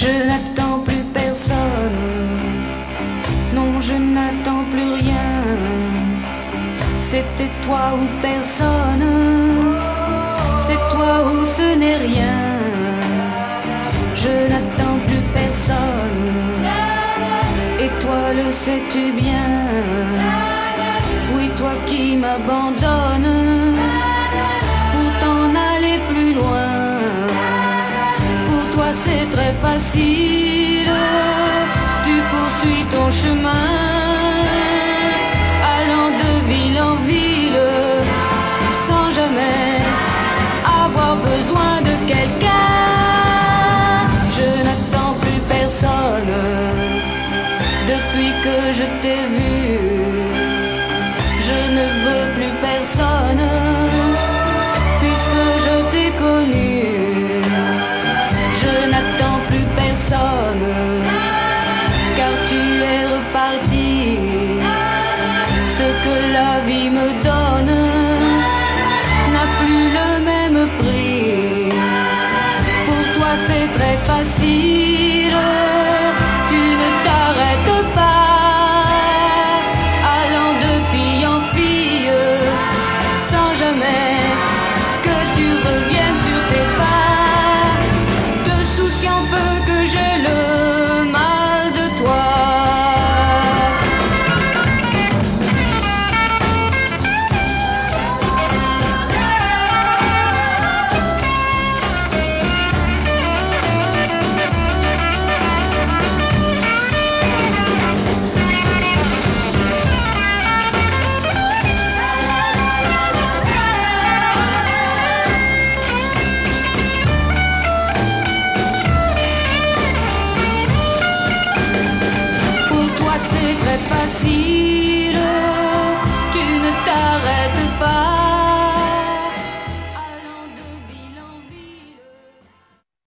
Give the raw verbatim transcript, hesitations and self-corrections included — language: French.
Je n'attends plus personne, non je n'attends plus rien. C'était toi ou personne, c'est toi ou ce n'est rien. Je n'attends plus personne, et toi le sais-tu bien. Oui, toi qui m'abandonnes pour t'en aller plus loin. Pour toi c'est très facile